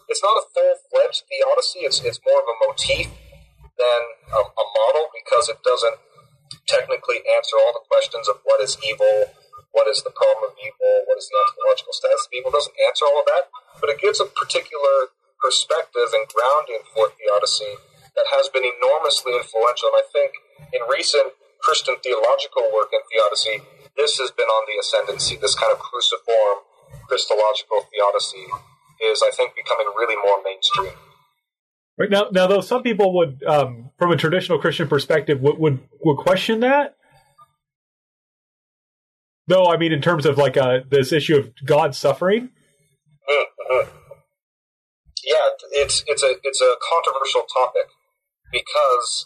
it's not a full-fledged theodicy. It's it's more of a motif than a, a model, because it doesn't technically answer all the questions of what is evil, what is the problem of evil, what is the ontological status of evil. It doesn't answer all of that, but it gives a particular perspective and grounding for theodicy that has been enormously influential. And I think in recent Christian theological work in theodicy, this has been on the ascendancy. This kind of cruciform Christological theodicy is, I think, becoming really more mainstream. Right now, now though, some people would, um, from a traditional Christian perspective, would, would would question that. Though, I mean, in terms of like uh, this issue of God suffering. Mm-hmm. Yeah, it's it's a it's a controversial topic, because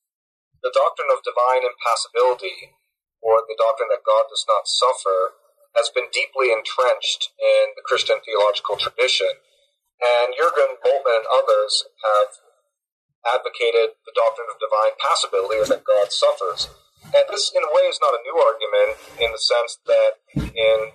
the doctrine of divine impassibility, or the doctrine that God does not suffer, has been deeply entrenched in the Christian theological tradition. And Jürgen Moltmann and others have advocated the doctrine of divine passibility, or that God suffers. And this, in a way, is not a new argument, in the sense that in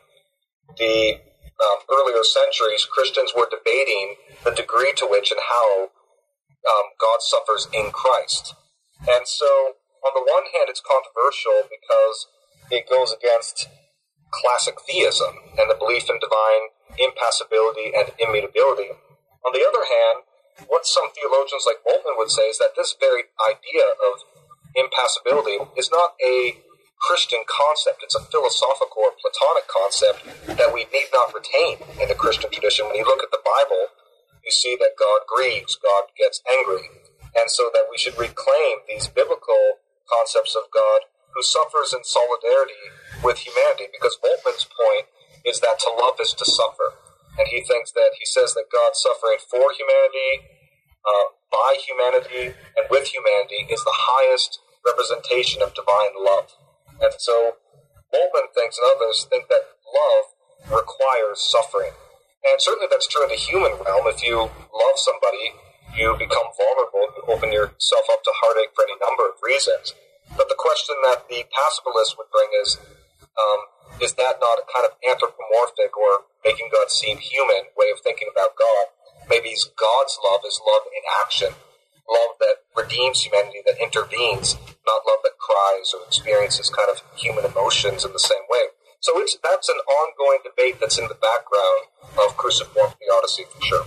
the um, earlier centuries, Christians were debating the degree to which and how um, God suffers in Christ. And so, on the one hand, it's controversial because it goes against classic theism and the belief in divine impassibility and immutability. On the other hand, what some theologians like Moltmann would say is that this very idea of impassibility is not a Christian concept. It's a philosophical or Platonic concept that we need not retain in the Christian tradition. When you look at the Bible, you see that God grieves, God gets angry, and so that we should reclaim these biblical concepts of God who suffers in solidarity with humanity, because Moltmann's point is that to love is to suffer. And he thinks that, he says that God suffering for humanity, uh, by humanity, and with humanity is the highest representation of divine love. And so Moltmann thinks, and others think, that love requires suffering. And certainly that's true in the human realm. If you love somebody, you become vulnerable, you open yourself up to heartache for any number of reasons. But the question that the passibilist would bring is, um, is that not a kind of anthropomorphic or making God seem human way of thinking about God? Maybe God's love is love in action, love that redeems humanity, that intervenes, not love that cries or experiences kind of human emotions in the same way. So it's, that's an ongoing debate that's in the background of cruciform theodicy, for sure.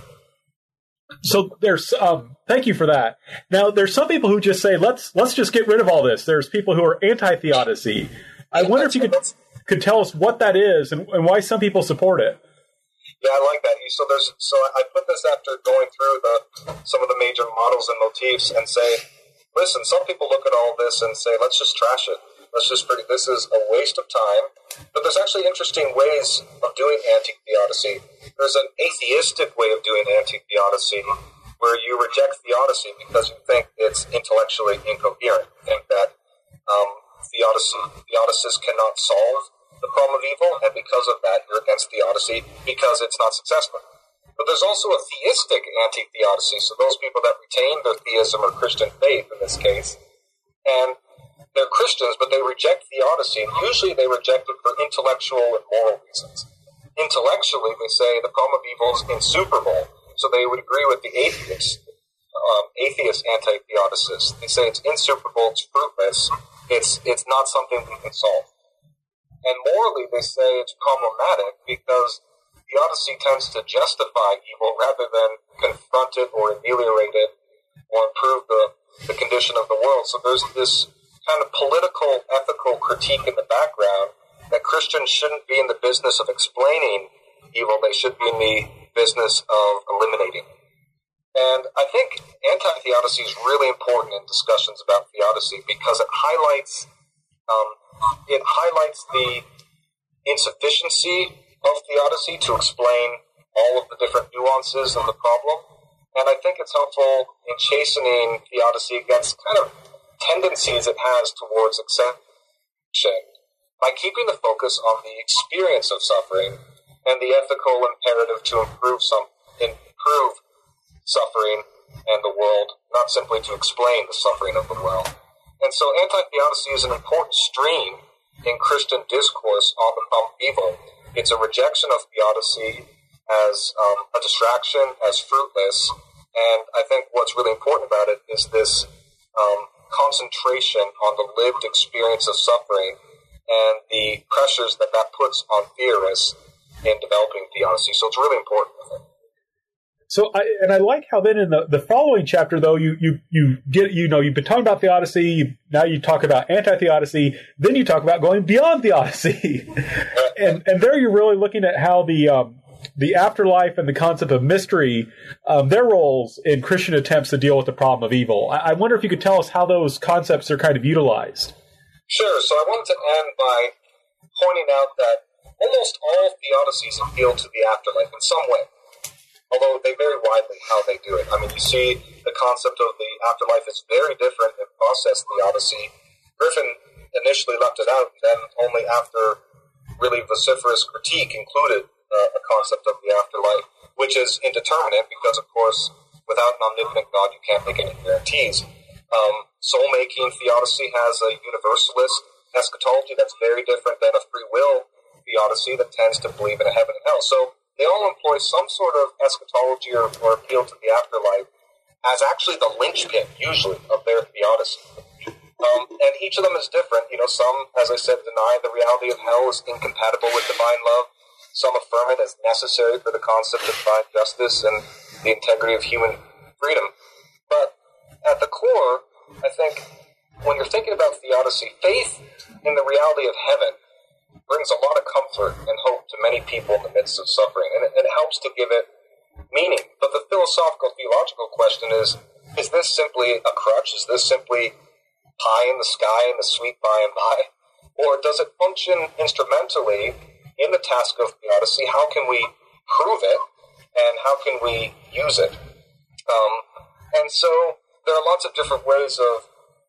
So there's, um, thank you for that. Now, there's some people who just say, let's let's just get rid of all this. There's people who are anti-theodicy. I wonder if you could could tell us what that is and, and why some people support it. Yeah, I like that. So there's, so I put this after going through the some of the major models and motifs and say, listen, some people look at all this and say, let's just trash it. Let's just pretty, this is a waste of time. But there's actually interesting ways of doing anti-theodicy. There's an atheistic way of doing anti-theodicy where you reject theodicy because you think it's intellectually incoherent. You think that um, theodicy, theodicists cannot solve the problem of evil, and because of that, you're against theodicy because it's not successful. But there's also a theistic anti-theodicy, so those people that retain their theism or Christian faith in this case, and they're Christians, but they reject theodicy, and usually they reject it for intellectual and moral reasons. Intellectually, they say the problem of evil is insuperable, so they would agree with the atheist, um, atheist anti-theodicists. They say it's insuperable, it's fruitless, it's it's not something we can solve. And morally, they say it's problematic because theodicy tends to justify evil rather than confront it or ameliorate it or improve the, the condition of the world. So there's this kind of political, ethical critique in the background that Christians shouldn't be in the business of explaining evil, they should be in the business of eliminating. And I think anti-theodicy is really important in discussions about theodicy because it highlights um, it highlights the insufficiency of theodicy to explain all of the different nuances of the problem. And I think it's helpful in chastening theodicy against kind of tendencies it has towards exception by keeping the focus on the experience of suffering and the ethical imperative to improve some improve suffering and the world, not simply to explain the suffering of the world. And so anti-theodicy is an important stream in Christian discourse on the problem of evil. It's a rejection of theodicy as um, a distraction, as fruitless. And I think what's really important about it is this um, concentration on the lived experience of suffering and the pressures that that puts on theorists in developing theodicy. So it's really important, I think. So, I, and I like how then in the, the following chapter, though, you, you, you get, you know, you've been talking about theodicy, now you talk about anti-theodicy, then you talk about going beyond theodicy. and, and there you're really looking at how the, um, the afterlife and the concept of mystery, um, their roles in Christian attempts to deal with the problem of evil. I, I wonder if you could tell us how those concepts are kind of utilized. Sure. So I wanted to end by pointing out that almost all theodicies appeal to the afterlife in some way, although they vary widely how they do it. I mean, you see the concept of the afterlife is very different in process theodicy. Griffin initially left it out, and then only after really vociferous critique included uh, a concept of the afterlife, which is indeterminate because, of course, without an omnipotent God, you can't make any guarantees. Um, soul-making theodicy has a universalist eschatology that's very different than a free will theodicy that tends to believe in a heaven and hell. So they all employ some sort of eschatology or, or appeal to the afterlife as actually the linchpin, usually, of their theodicy. Um, and each of them is different. You know, some, as I said, deny the reality of hell is incompatible with divine love. Some affirm it as necessary for the concept of divine justice and the integrity of human freedom. But at the core, I think, when you're thinking about theodicy, faith in the reality of heaven brings a lot of comfort and hope to many people in the midst of suffering, and it, and it helps to give it meaning. But the philosophical, theological question is, is this simply a crutch? Is this simply pie in the sky and the sweet by and by? Or does it function instrumentally in the task of theodicy? How can we prove it, and how can we use it? Um, and so there are lots of different ways of,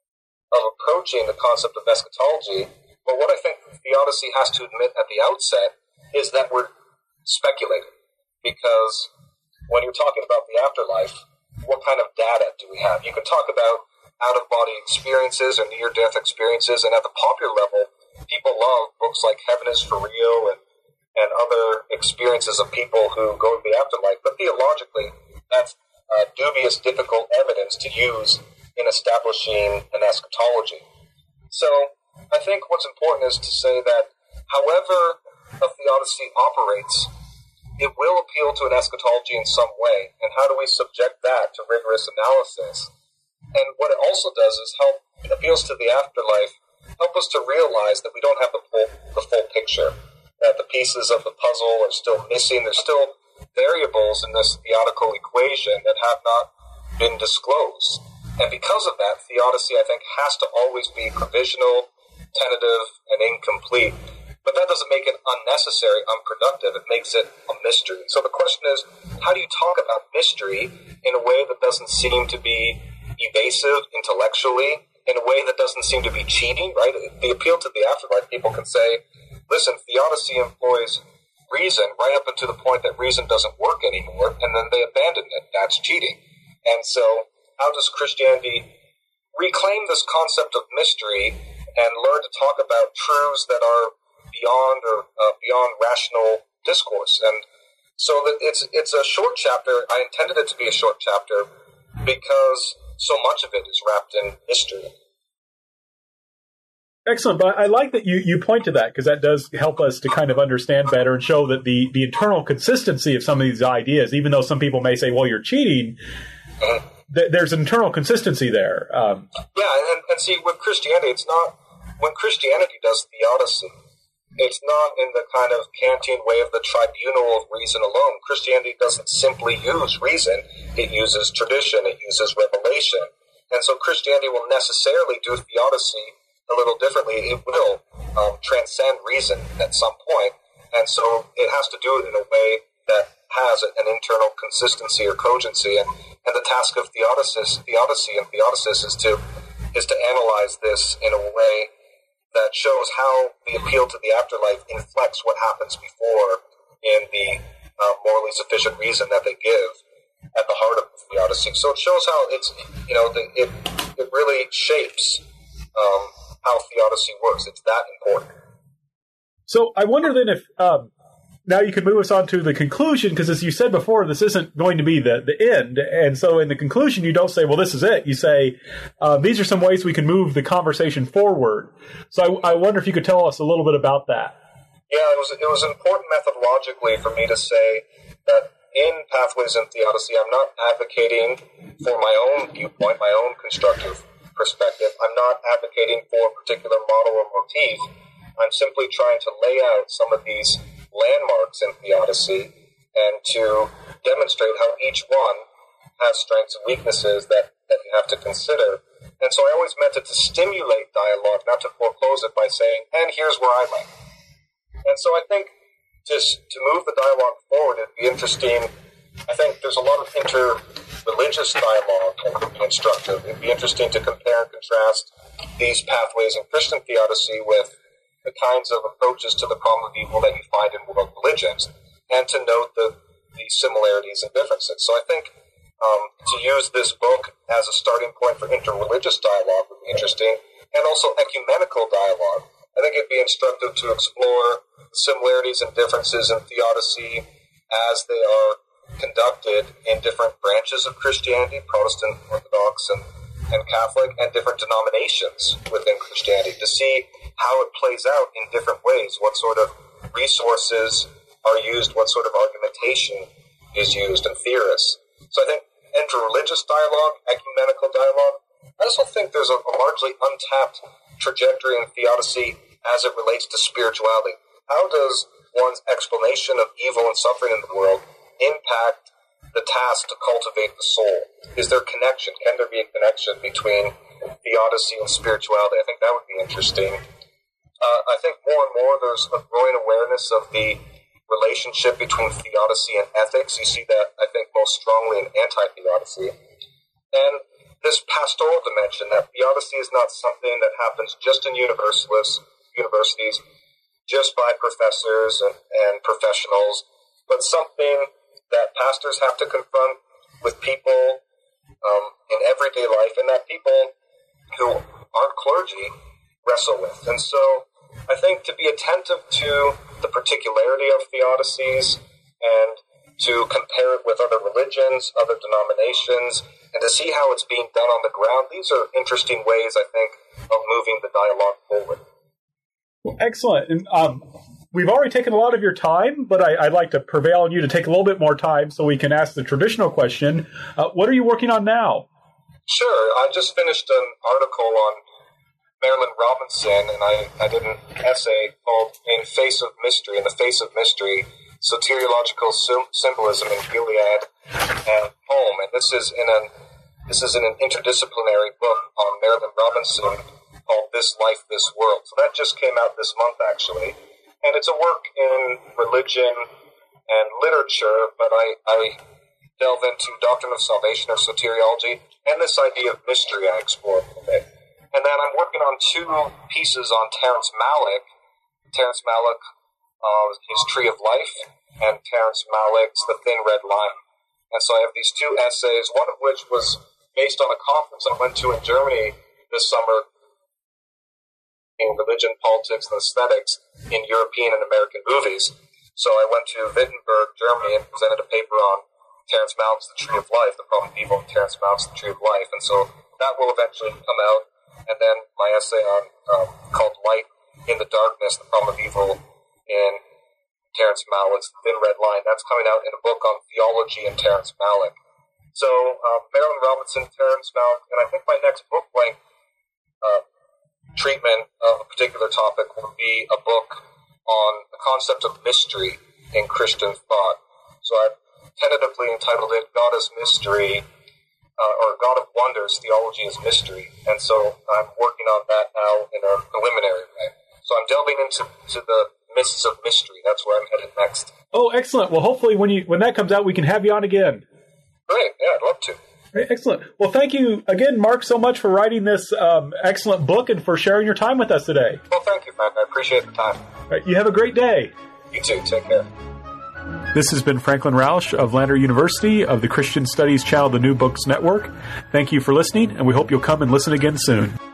of approaching the concept of eschatology. But what I think theodicy has to admit at the outset is that we're speculating. Because when you're talking about the afterlife, what kind of data do we have? You can talk about out-of-body experiences or near-death experiences, and at the popular level, people love books like Heaven is for Real and, and other experiences of people who go to the afterlife. But theologically, that's uh, dubious, difficult evidence to use in establishing an eschatology. So I think what's important is to say that however a theodicy operates, it will appeal to an eschatology in some way. And how do we subject that to rigorous analysis? And what it also does is help, it appeals to the afterlife, help us to realize that we don't have the full, the full picture, that the pieces of the puzzle are still missing. There's still variables in this theodical equation that have not been disclosed. And because of that, theodicy, I think, has to always be provisional, tentative, and incomplete. But that doesn't make it unnecessary, unproductive. It makes it a mystery. So the question is, how do you talk about mystery in a way that doesn't seem to be evasive intellectually, in a way that doesn't seem to be cheating, right? The appeal to the afterlife, people can say, listen, theodicy employs reason right up until the point that reason doesn't work anymore, and then they abandon it. That's cheating. And so how does Christianity reclaim this concept of mystery and learn to talk about truths that are beyond or uh, beyond rational discourse? And so that it's it's a short chapter. I intended it to be a short chapter because so much of it is wrapped in mystery. Excellent. But I like that you, you point to that, because that does help us to kind of understand better and show that the, the internal consistency of some of these ideas, even though some people may say, well, you're cheating, mm-hmm. th- there's an internal consistency there. Um, yeah, and, and see, with Christianity, it's not, when Christianity does theodicy, it's not in the kind of Kantian way of the tribunal of reason alone. Christianity doesn't simply use reason. It uses tradition. It uses revelation. And so Christianity will necessarily do theodicy a little differently. It will um, transcend reason at some point. And so it has to do it in a way that has an internal consistency or cogency. And, and the task of theodicy, theodicy and theodicis is to, is to analyze this in a way that shows how the appeal to the afterlife inflects what happens before in the uh, morally sufficient reason that they give at the heart of the theodicy. So it shows how it's, you know, the, it it really shapes um, how theodicy works. It's that important. So I wonder then if, um, now you can move us on to the conclusion, because as you said before, this isn't going to be the, the end. And so in the conclusion, you don't say, well, this is it. You say, uh, these are some ways we can move the conversation forward. So I, I wonder if you could tell us a little bit about that. Yeah, it was, it was important methodologically for me to say that in Pathways in Theodicy, I'm not advocating for my own viewpoint, my own constructive perspective. I'm not advocating for a particular model or motif. I'm simply trying to lay out some of these landmarks in theodicy and to demonstrate how each one has strengths and weaknesses that, that you have to consider. And so I always meant it to stimulate dialogue, not to foreclose it by saying, and here's where I land. And so I think just to move the dialogue forward, it'd be interesting. I think there's a lot of inter-religious dialogue that would be instructive. It'd be interesting to compare and contrast these pathways in Christian theodicy with the kinds of approaches to the problem of evil that you find in world religions, and to note the, the similarities and differences. So I think um, to use this book as a starting point for interreligious dialogue would be interesting, and also ecumenical dialogue. I think it'd be instructive to explore similarities and differences in theodicy as they are conducted in different branches of Christianity, Protestant, Orthodox, and, and Catholic, and different denominations within Christianity, to see how it plays out in different ways, what sort of resources are used, what sort of argumentation is used, and theorists. So I think interreligious dialogue, ecumenical dialogue. I also think there's a, a largely untapped trajectory in theodicy as it relates to spirituality. How does one's explanation of evil and suffering in the world impact the task to cultivate the soul? Is there connection? Can there be a connection between theodicy and spirituality? I think that would be interesting. Uh, I think more and more there's a growing awareness of the relationship between theodicy and ethics. You see that, I think, most strongly in anti-theodicy. And this pastoral dimension, that theodicy is not something that happens just in universalists, universities, just by professors and, and professionals, but something that pastors have to confront with people um, in everyday life, and that people who aren't clergy wrestle with. And so I think to be attentive to the particularity of theodicies and to compare it with other religions, other denominations, and to see how it's being done on the ground, these are interesting ways, I think, of moving the dialogue forward. Well, excellent. And um, we've already taken a lot of your time, but I, I'd like to prevail on you to take a little bit more time so we can ask the traditional question. Uh, what are you working on now? Sure. I just finished an article on Marilynne Robinson, and I, I did an essay called In Face of Mystery, In the Face of Mystery, Soteriological Sim- Symbolism in Gilead and Home. And this is in an this is in an interdisciplinary book on Marilynne Robinson called This Life, This World. So that just came out this month, actually. And it's a work in religion and literature, but I, I delve into doctrine of salvation or soteriology, and this idea of mystery I explore a bit. And then I'm working on two pieces on Terrence Malick. Terrence Malick, uh, his Tree of Life, and Terrence Malick's The Thin Red Line. And so I have these two essays, one of which was based on a conference I went to in Germany this summer, in religion, politics, and aesthetics in European and American movies. So I went to Wittenberg, Germany, and presented a paper on Terrence Malick's The Tree of Life, the problem of evil in Terrence Malick's The Tree of Life. And so that will eventually come out. And then my essay on um, called Light in the Darkness, the problem of evil in Terrence Malick's Thin Red Line. That's coming out in a book on theology and Terrence Malick. So um, Marilynne Robinson, Terrence Malick, and I think my next book length uh, treatment of a particular topic will be a book on the concept of mystery in Christian thought. So I've tentatively entitled it God is Mystery, uh, or God of Wonders, Theology is Mystery. And so I'm working on that now in a preliminary way. So I'm delving into to the mists of mystery. That's where I'm headed next. Oh, excellent. Well, hopefully when you when that comes out, we can have you on again. Great. Yeah, I'd love to. Great, excellent. Well, thank you again, Mark, so much for writing this um, excellent book and for sharing your time with us today. Well, thank you, Frank. I appreciate the time. All right, you have a great day. You too. Take care. This has been Franklin Rausch of Lander University of the Christian Studies channel, the New Books Network. Thank you for listening, and we hope you'll come and listen again soon.